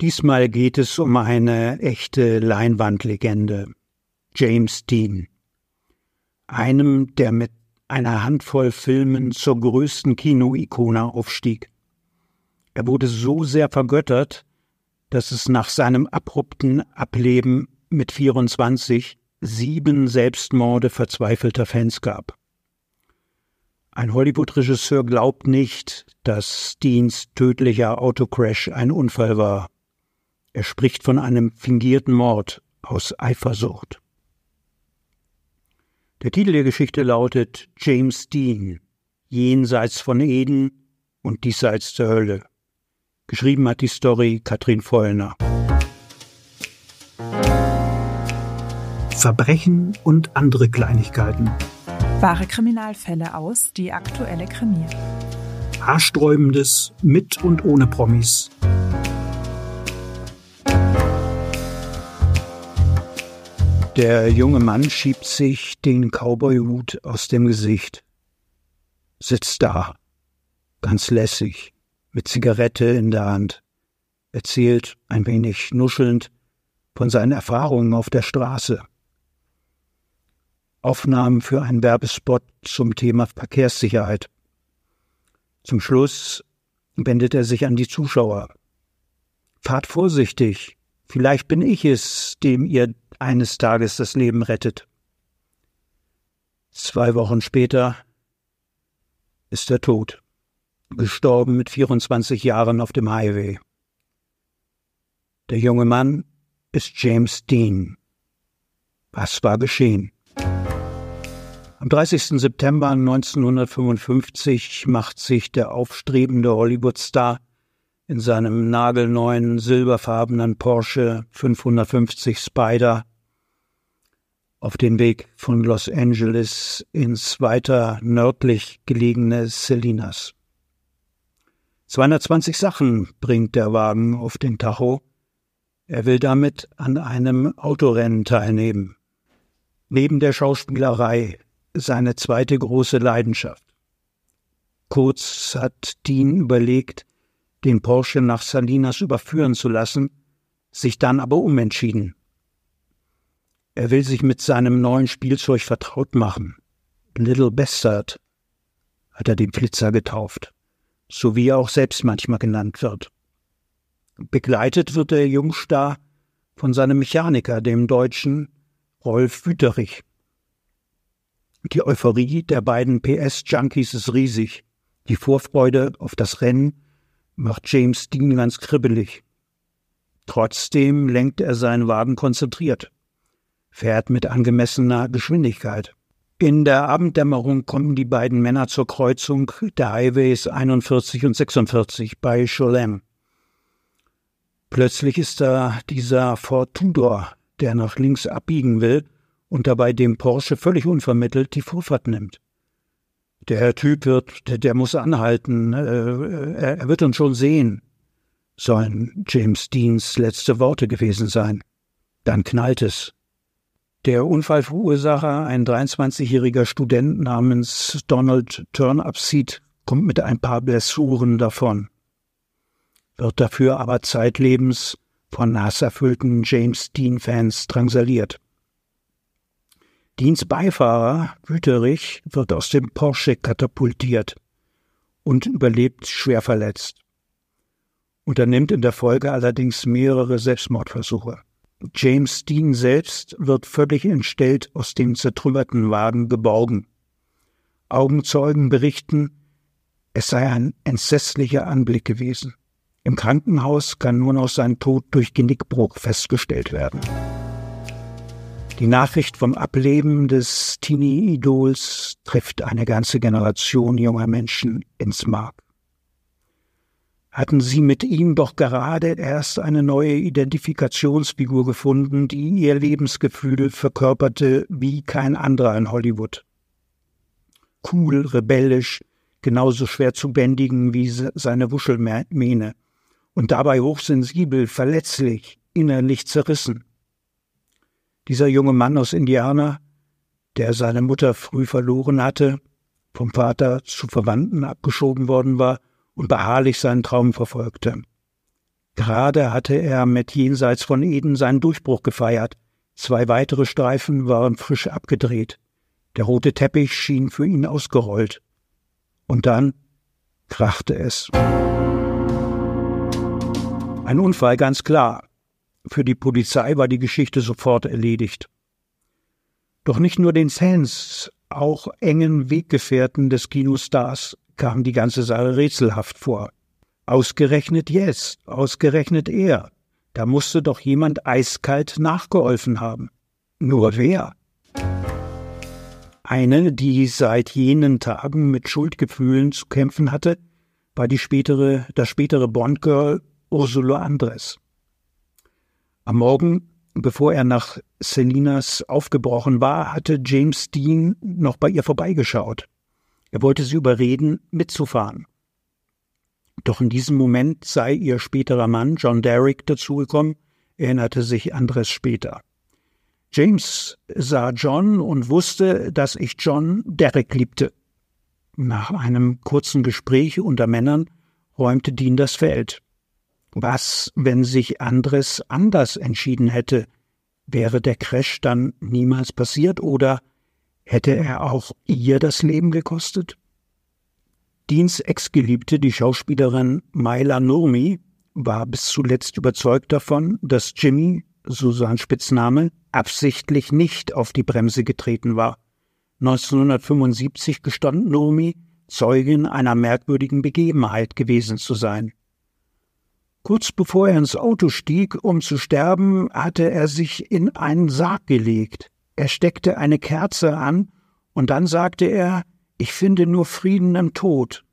Diesmal geht es um eine echte Leinwandlegende, James Dean, einem, der mit einer Handvoll Filmen zur größten Kinoikone aufstieg. Er wurde so sehr vergöttert, dass es nach seinem abrupten Ableben mit 24 7 Selbstmorde verzweifelter Fans gab. Ein Hollywood-Regisseur glaubt nicht, dass Deans tödlicher Autocrash ein Unfall war. Er spricht von einem fingierten Mord aus Eifersucht. Der Titel der Geschichte lautet James Dean, jenseits von Eden und diesseits der Hölle. Geschrieben hat die Story Katrin Vollner. Verbrechen und andere Kleinigkeiten. Wahre Kriminalfälle aus Die aktuelle Krimi. Haarsträubendes mit und ohne Promis. Der junge Mann schiebt sich den Cowboyhut aus dem Gesicht. Sitzt da, ganz lässig, mit Zigarette in der Hand. Erzählt, ein wenig nuschelnd, von seinen Erfahrungen auf der Straße. Aufnahmen für einen Werbespot zum Thema Verkehrssicherheit. Zum Schluss wendet er sich an die Zuschauer. Fahrt vorsichtig, vielleicht bin ich es, dem ihr eines Tages das Leben rettet. 2 Wochen später ist er tot, gestorben mit 24 Jahren auf dem Highway. Der junge Mann ist James Dean. Was war geschehen? Am 30. September 1955 macht sich der aufstrebende Hollywood-Star in seinem nagelneuen silberfarbenen Porsche 550 Spider auf den Weg von Los Angeles ins weiter nördlich gelegene Salinas. 220 Sachen bringt der Wagen auf den Tacho. Er will damit an einem Autorennen teilnehmen. Neben der Schauspielerei seine zweite große Leidenschaft. Kurz hat Dean überlegt, den Porsche nach Salinas überführen zu lassen, sich dann aber umentschieden. Er will sich mit seinem neuen Spielzeug vertraut machen. Little Bastard hat er den Flitzer getauft, so wie er auch selbst manchmal genannt wird. Begleitet wird der Jungstar von seinem Mechaniker, dem Deutschen Rolf Wüterich. Die Euphorie der beiden PS-Junkies ist riesig. Die Vorfreude auf das Rennen macht James Dean ganz kribbelig. Trotzdem lenkt er seinen Wagen konzentriert, fährt mit angemessener Geschwindigkeit. In der Abenddämmerung kommen die beiden Männer zur Kreuzung der Highways 41 und 46 bei Cholem. Plötzlich ist da dieser Ford Tudor, der nach links abbiegen will und dabei dem Porsche völlig unvermittelt die Vorfahrt nimmt. Der Typ der muss anhalten, er wird uns schon sehen, sollen James Deans letzte Worte gewesen sein. Dann knallt es. Der Unfallverursacher, ein 23-jähriger Student namens Donald Turnipseed, kommt mit ein paar Blessuren davon, wird dafür aber zeitlebens von hasserfüllten James Dean-Fans drangsaliert. Deans Beifahrer, Wüterich, wird aus dem Porsche katapultiert und überlebt schwer verletzt. Unternimmt in der Folge allerdings mehrere Selbstmordversuche. James Dean selbst wird völlig entstellt aus dem zertrümmerten Wagen geborgen. Augenzeugen berichten, es sei ein entsetzlicher Anblick gewesen. Im Krankenhaus kann nur noch sein Tod durch Genickbruch festgestellt werden. Die Nachricht vom Ableben des Teenie-Idols trifft eine ganze Generation junger Menschen ins Mark. Hatten sie mit ihm doch gerade erst eine neue Identifikationsfigur gefunden, die ihr Lebensgefühl verkörperte wie kein anderer in Hollywood. Cool, rebellisch, genauso schwer zu bändigen wie seine Wuschelmähne und dabei hochsensibel, verletzlich, innerlich zerrissen. Dieser junge Mann aus Indiana, der seine Mutter früh verloren hatte, vom Vater zu Verwandten abgeschoben worden war und beharrlich seinen Traum verfolgte. Gerade hatte er mit Jenseits von Eden seinen Durchbruch gefeiert. 2 weitere Streifen waren frisch abgedreht. Der rote Teppich schien für ihn ausgerollt. Und dann krachte es. Ein Unfall, ganz klar. Für die Polizei war die Geschichte sofort erledigt. Doch nicht nur den Fans, auch engen Weggefährten des Kinostars kam die ganze Sache rätselhaft vor. Ausgerechnet Yes, ausgerechnet er. Da musste doch jemand eiskalt nachgeholfen haben. Nur wer? Eine, die seit jenen Tagen mit Schuldgefühlen zu kämpfen hatte, war das spätere Bond-Girl Ursula Andress. Am Morgen, bevor er nach Salinas aufgebrochen war, hatte James Dean noch bei ihr vorbeigeschaut. Er wollte sie überreden, mitzufahren. Doch in diesem Moment sei ihr späterer Mann, John Derrick, dazugekommen, erinnerte sich Andress später. James sah John und wusste, dass ich John Derrick liebte. Nach einem kurzen Gespräch unter Männern räumte Dean das Feld. Was, wenn sich Andress anders entschieden hätte? Wäre der Crash dann niemals passiert oder hätte er auch ihr das Leben gekostet? Deans Ex-Geliebte, die Schauspielerin Maila Nurmi, war bis zuletzt überzeugt davon, dass Jimmy, so sein Spitzname, absichtlich nicht auf die Bremse getreten war. 1975 gestand Nurmi, Zeugin einer merkwürdigen Begebenheit gewesen zu sein. Kurz bevor er ins Auto stieg, um zu sterben, hatte er sich in einen Sarg gelegt. Er steckte eine Kerze an und dann sagte er, ich finde nur Frieden im Tod.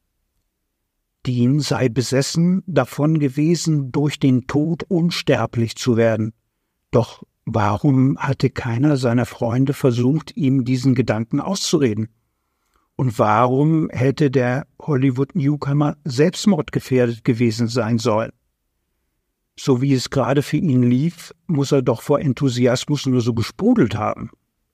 Dean sei besessen davon gewesen, durch den Tod unsterblich zu werden. Doch warum hatte keiner seiner Freunde versucht, ihm diesen Gedanken auszureden? Und warum hätte der Hollywood-Newcomer selbstmordgefährdet gewesen sein sollen? So wie es gerade für ihn lief, muss er doch vor Enthusiasmus nur so gesprudelt haben.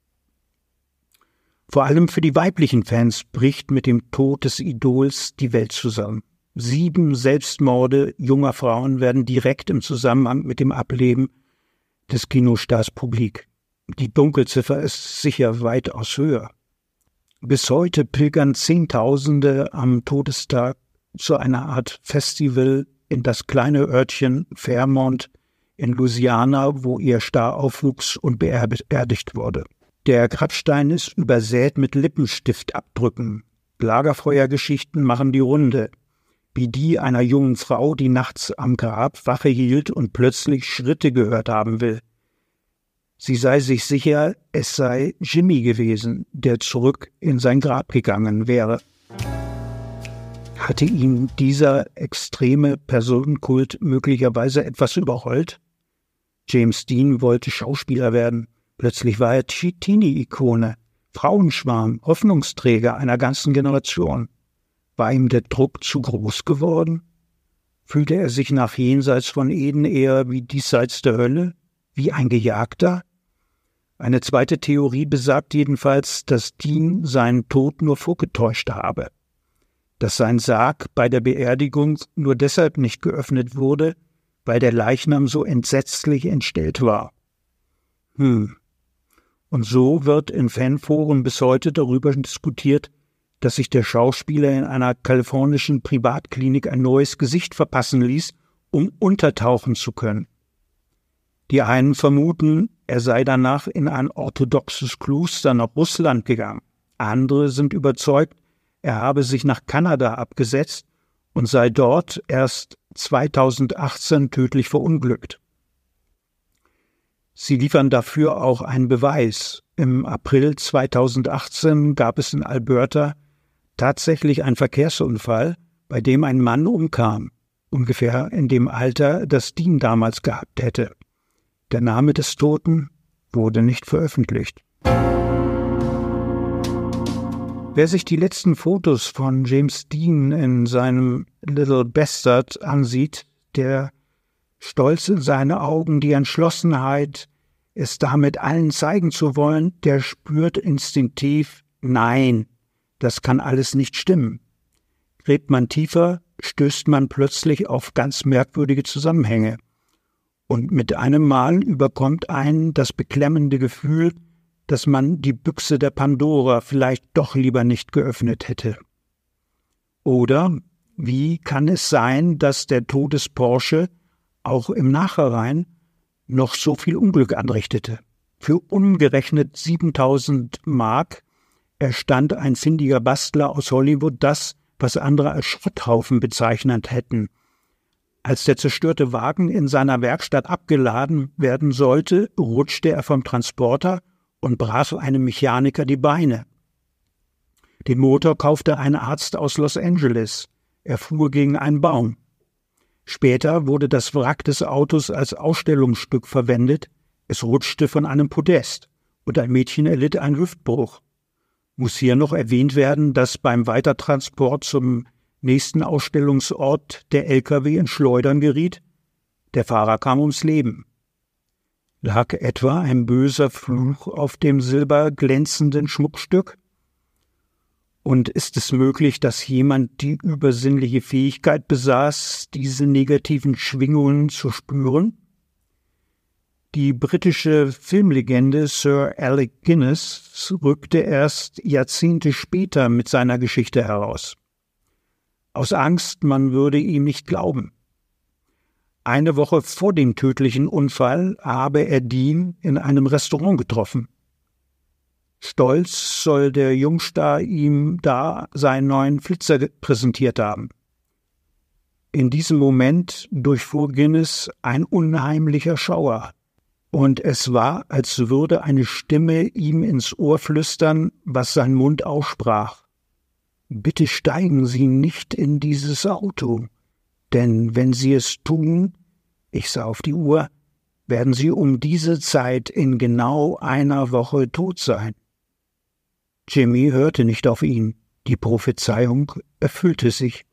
Vor allem für die weiblichen Fans bricht mit dem Tod des Idols die Welt zusammen. 7 Selbstmorde junger Frauen werden direkt im Zusammenhang mit dem Ableben des Kinostars publik. Die Dunkelziffer ist sicher weitaus höher. Bis heute pilgern Zehntausende am Todestag zu einer Art Festival in das kleine Örtchen Fairmont in Louisiana, wo ihr Star aufwuchs und beerdigt wurde. Der Grabstein ist übersät mit Lippenstiftabdrücken. Lagerfeuergeschichten machen die Runde, wie die einer jungen Frau, die nachts am Grab Wache hielt und plötzlich Schritte gehört haben will. Sie sei sich sicher, es sei Jimmy gewesen, der zurück in sein Grab gegangen wäre. Hatte ihn dieser extreme Personenkult möglicherweise etwas überrollt? James Dean wollte Schauspieler werden. Plötzlich war er Teenie-Ikone, Frauenschwarm, Hoffnungsträger einer ganzen Generation. War ihm der Druck zu groß geworden? Fühlte er sich nach Jenseits von Eden eher wie diesseits der Hölle, wie ein Gejagter? Eine zweite Theorie besagt jedenfalls, dass Dean seinen Tod nur vorgetäuscht habe. Dass sein Sarg bei der Beerdigung nur deshalb nicht geöffnet wurde, weil der Leichnam so entsetzlich entstellt war. Und so wird in Fanforen bis heute darüber diskutiert, dass sich der Schauspieler in einer kalifornischen Privatklinik ein neues Gesicht verpassen ließ, um untertauchen zu können. Die einen vermuten, er sei danach in ein orthodoxes Kloster nach Russland gegangen. Andere sind überzeugt, er habe sich nach Kanada abgesetzt und sei dort erst 2018 tödlich verunglückt. Sie liefern dafür auch einen Beweis. Im April 2018 gab es in Alberta tatsächlich einen Verkehrsunfall, bei dem ein Mann umkam, ungefähr in dem Alter, das Dean damals gehabt hätte. Der Name des Toten wurde nicht veröffentlicht. Wer sich die letzten Fotos von James Dean in seinem Little Bastard ansieht, der Stolz in seine Augen, die Entschlossenheit, es damit allen zeigen zu wollen, der spürt instinktiv, nein, das kann alles nicht stimmen. Gräbt man tiefer, stößt man plötzlich auf ganz merkwürdige Zusammenhänge. Und mit einem Mal überkommt einen das beklemmende Gefühl, dass man die Büchse der Pandora vielleicht doch lieber nicht geöffnet hätte. Oder wie kann es sein, dass der Tod des Porsche auch im Nachhinein noch so viel Unglück anrichtete? Für umgerechnet 7.000 Mark erstand ein findiger Bastler aus Hollywood das, was andere als Schrotthaufen bezeichnet hätten. Als der zerstörte Wagen in seiner Werkstatt abgeladen werden sollte, rutschte er vom Transporter und brach einem Mechaniker die Beine. Den Motor kaufte ein Arzt aus Los Angeles. Er fuhr gegen einen Baum. Später wurde das Wrack des Autos als Ausstellungsstück verwendet. Es rutschte von einem Podest und ein Mädchen erlitt einen Hüftbruch. Muss hier noch erwähnt werden, dass beim Weitertransport zum nächsten Ausstellungsort der LKW in Schleudern geriet. Der Fahrer kam ums Leben. Lag etwa ein böser Fluch auf dem silberglänzenden Schmuckstück? Und ist es möglich, dass jemand die übersinnliche Fähigkeit besaß, diese negativen Schwingungen zu spüren? Die britische Filmlegende Sir Alec Guinness rückte erst Jahrzehnte später mit seiner Geschichte heraus. Aus Angst, man würde ihm nicht glauben. Eine Woche vor dem tödlichen Unfall habe er Dean in einem Restaurant getroffen. Stolz soll der Jungstar ihm da seinen neuen Flitzer präsentiert haben. In diesem Moment durchfuhr Guinness ein unheimlicher Schauer. Und es war, als würde eine Stimme ihm ins Ohr flüstern, was sein Mund aussprach. »Bitte steigen Sie nicht in dieses Auto, denn wenn Sie es tun«, ich sah auf die Uhr, »werden Sie um diese Zeit in genau einer Woche tot sein.« Jimmy hörte nicht auf ihn. Die Prophezeiung erfüllte sich.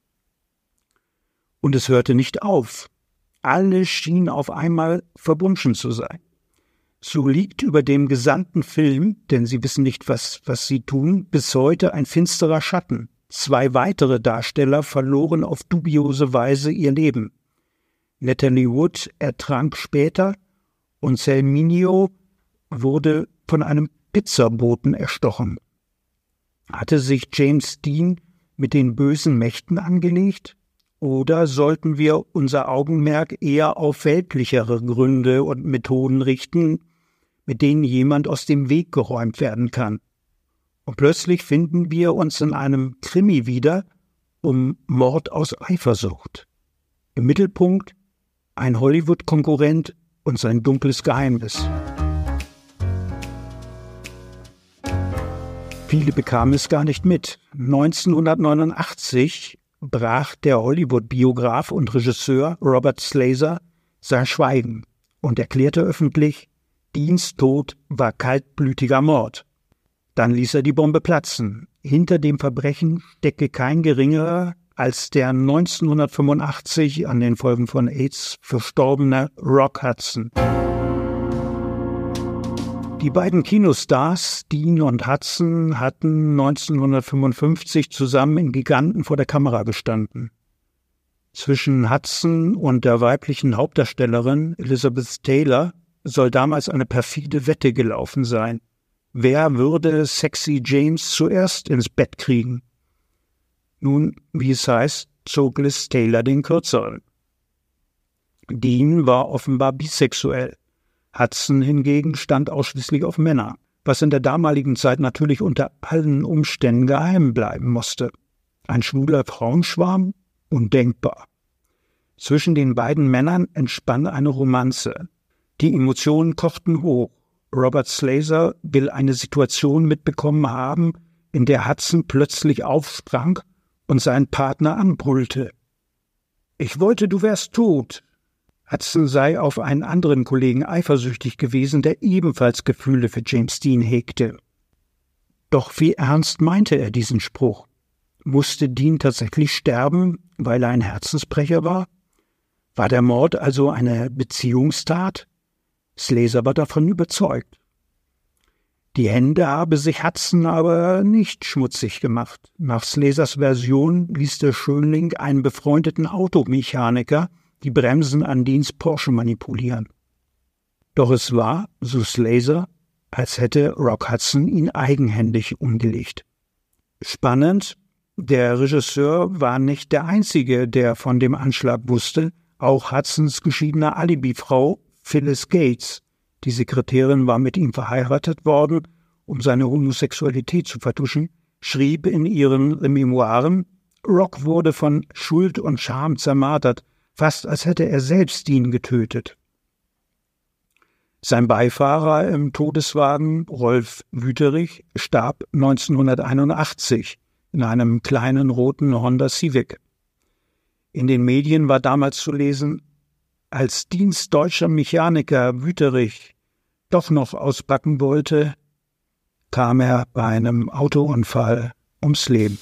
Und es hörte nicht auf. Alles schien auf einmal verbunden zu sein. So liegt über dem gesamten Film, denn sie wissen nicht, was sie tun, bis heute ein finsterer Schatten. 2 weitere Darsteller verloren auf dubiose Weise ihr Leben. Natalie Wood ertrank später und Sal Mineo wurde von einem Pizzaboten erstochen. Hatte sich James Dean mit den bösen Mächten angelegt? Oder sollten wir unser Augenmerk eher auf weltlichere Gründe und Methoden richten, mit denen jemand aus dem Weg geräumt werden kann? Und plötzlich finden wir uns in einem Krimi wieder um Mord aus Eifersucht. Im Mittelpunkt ein Hollywood-Konkurrent und sein dunkles Geheimnis. Viele bekamen es gar nicht mit. 1989 brach der Hollywood-Biograf und Regisseur Robert Slazer sein Schweigen und erklärte öffentlich, Deans Tod war kaltblütiger Mord. Dann ließ er die Bombe platzen. Hinter dem Verbrechen stecke kein geringerer als der 1985 an den Folgen von AIDS verstorbene Rock Hudson. Die beiden Kinostars, Dean und Hudson, hatten 1955 zusammen in Giganten vor der Kamera gestanden. Zwischen Hudson und der weiblichen Hauptdarstellerin Elizabeth Taylor soll damals eine perfide Wette gelaufen sein. Wer würde Sexy James zuerst ins Bett kriegen? Nun, wie es heißt, zog Liz Taylor den Kürzeren. Dean war offenbar bisexuell. Hudson hingegen stand ausschließlich auf Männer, was in der damaligen Zeit natürlich unter allen Umständen geheim bleiben musste. Ein schwuler Frauenschwarm? Undenkbar. Zwischen den beiden Männern entspann eine Romanze. Die Emotionen kochten hoch. Robert Slazer will eine Situation mitbekommen haben, in der Hudson plötzlich aufsprang und seinen Partner anbrüllte. »Ich wollte, du wärst tot!« Hudson sei auf einen anderen Kollegen eifersüchtig gewesen, der ebenfalls Gefühle für James Dean hegte. Doch wie ernst meinte er diesen Spruch? Musste Dean tatsächlich sterben, weil er ein Herzensbrecher war? War der Mord also eine Beziehungstat? Slazer war davon überzeugt. Die Hände habe sich Hudson aber nicht schmutzig gemacht. Nach Slasers Version ließ der Schönling einen befreundeten Automechaniker die Bremsen an Deans Porsche manipulieren. Doch es war, so Slazer, als hätte Rock Hudson ihn eigenhändig umgelegt. Spannend, der Regisseur war nicht der Einzige, der von dem Anschlag wusste. Auch Hudsons geschiedene Alibifrau Phyllis Gates, die Sekretärin, war mit ihm verheiratet worden, um seine Homosexualität zu vertuschen, schrieb in ihren Memoiren, Rock wurde von Schuld und Scham zermartert, fast als hätte er selbst Dean getötet. Sein Beifahrer im Todeswagen, Rolf Wüterich, starb 1981 in einem kleinen roten Honda Civic. In den Medien war damals zu lesen, als Deans deutscher Mechaniker Wüterich doch noch auspacken wollte, kam er bei einem Autounfall ums Leben.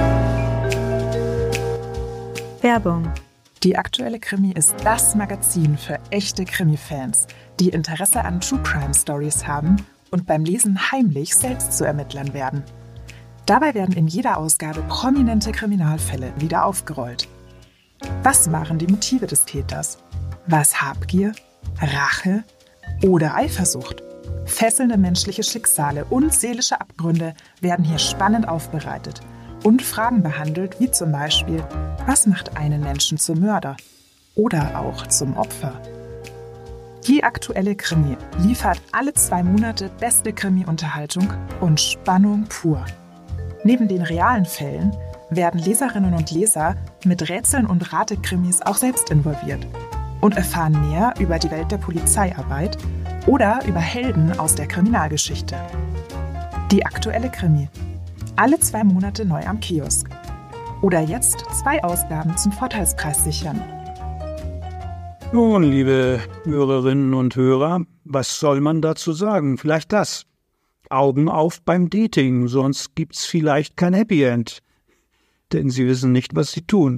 Werbung. Die aktuelle Krimi ist das Magazin für echte Krimi-Fans, die Interesse an True-Crime-Stories haben und beim Lesen heimlich selbst zu Ermittlern werden. Dabei werden in jeder Ausgabe prominente Kriminalfälle wieder aufgerollt. Was waren die Motive des Täters? Was Habgier, Rache oder Eifersucht? Fesselnde menschliche Schicksale und seelische Abgründe werden hier spannend aufbereitet und Fragen behandelt, wie zum Beispiel, was macht einen Menschen zum Mörder oder auch zum Opfer? Die aktuelle Krimi liefert alle 2 Monate beste Krimi-Unterhaltung und Spannung pur. Neben den realen Fällen werden Leserinnen und Leser mit Rätseln und Ratekrimis auch selbst involviert und erfahren mehr über die Welt der Polizeiarbeit oder über Helden aus der Kriminalgeschichte. Die aktuelle Krimi. Alle 2 Monate neu am Kiosk. Oder jetzt 2 Ausgaben zum Vorteilspreis sichern. Nun, liebe Hörerinnen und Hörer, was soll man dazu sagen? Vielleicht das. Augen auf beim Dating, sonst gibt's vielleicht kein Happy End. Denn sie wissen nicht, was sie tun.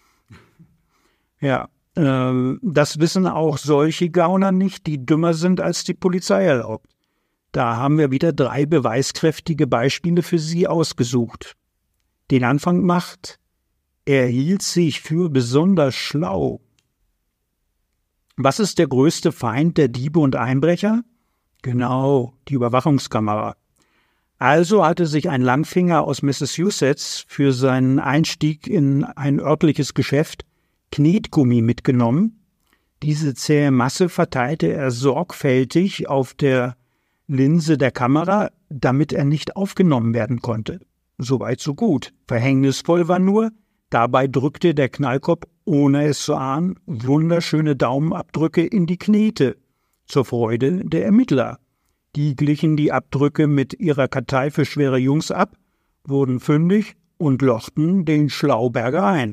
Ja, das wissen auch solche Gauner nicht, die dümmer sind, als die Polizei erlaubt. Da haben wir wieder 3 beweiskräftige Beispiele für Sie ausgesucht. Den Anfang macht, er hielt sich für besonders schlau. Was ist der größte Feind der Diebe und Einbrecher? Genau, die Überwachungskamera. Also hatte sich ein Langfinger aus Massachusetts für seinen Einstieg in ein örtliches Geschäft Knetgummi mitgenommen. Diese zähe Masse verteilte er sorgfältig auf der Linse der Kamera, damit er nicht aufgenommen werden konnte. Soweit so gut. Verhängnisvoll war nur, dabei drückte der Knallkopf, ohne es zu ahnen, wunderschöne Daumenabdrücke in die Knete, zur Freude der Ermittler. Die glichen die Abdrücke mit ihrer Kartei für schwere Jungs ab, wurden fündig und lochten den Schlauberger ein.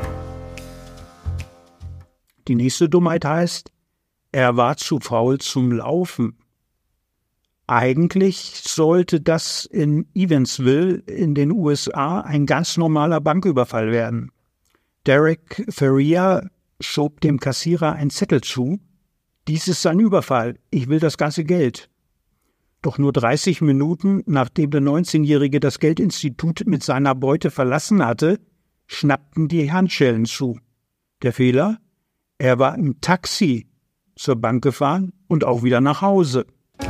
Die nächste Dummheit heißt, er war zu faul zum Laufen. Eigentlich sollte das in Evansville in den USA ein ganz normaler Banküberfall werden. Derek Faria schob dem Kassierer einen Zettel zu. Dies ist ein Überfall, ich will das ganze Geld. Doch nur 30 Minuten, nachdem der 19-Jährige das Geldinstitut mit seiner Beute verlassen hatte, schnappten die Handschellen zu. Der Fehler? Er war im Taxi zur Bank gefahren und auch wieder nach Hause.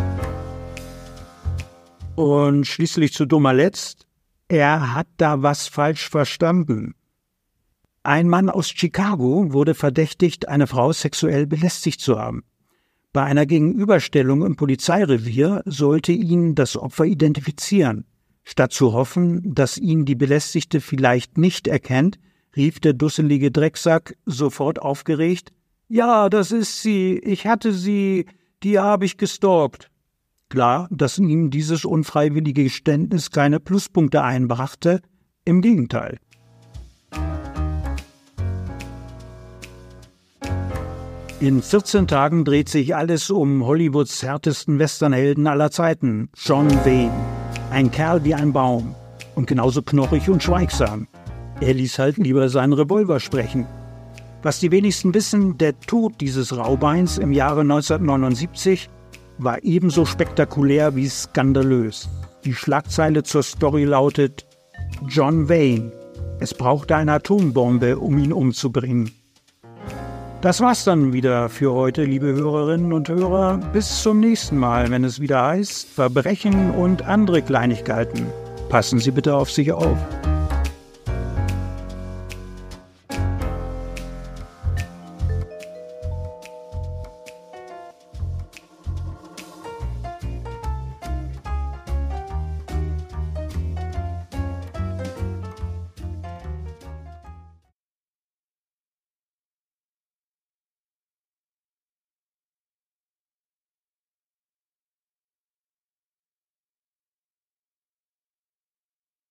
Und schließlich zu dummer Letzt, er hat da was falsch verstanden. Ein Mann aus Chicago wurde verdächtigt, eine Frau sexuell belästigt zu haben. Bei einer Gegenüberstellung im Polizeirevier sollte ihn das Opfer identifizieren. Statt zu hoffen, dass ihn die Belästigte vielleicht nicht erkennt, rief der dusselige Drecksack sofort aufgeregt, »Ja, das ist sie, ich hatte sie, die habe ich gestalkt.« Klar, dass ihm dieses unfreiwillige Geständnis keine Pluspunkte einbrachte, im Gegenteil. In 14 Tagen dreht sich alles um Hollywoods härtesten Westernhelden aller Zeiten, John Wayne. Ein Kerl wie ein Baum und genauso knorrig und schweigsam. Er ließ halt lieber seinen Revolver sprechen. Was die wenigsten wissen, der Tod dieses Raubeins im Jahre 1979 war ebenso spektakulär wie skandalös. Die Schlagzeile zur Story lautet: John Wayne. Es brauchte eine Atombombe, um ihn umzubringen. Das war's dann wieder für heute, liebe Hörerinnen und Hörer. Bis zum nächsten Mal, wenn es wieder heißt Verbrechen und andere Kleinigkeiten. Passen Sie bitte auf sich auf.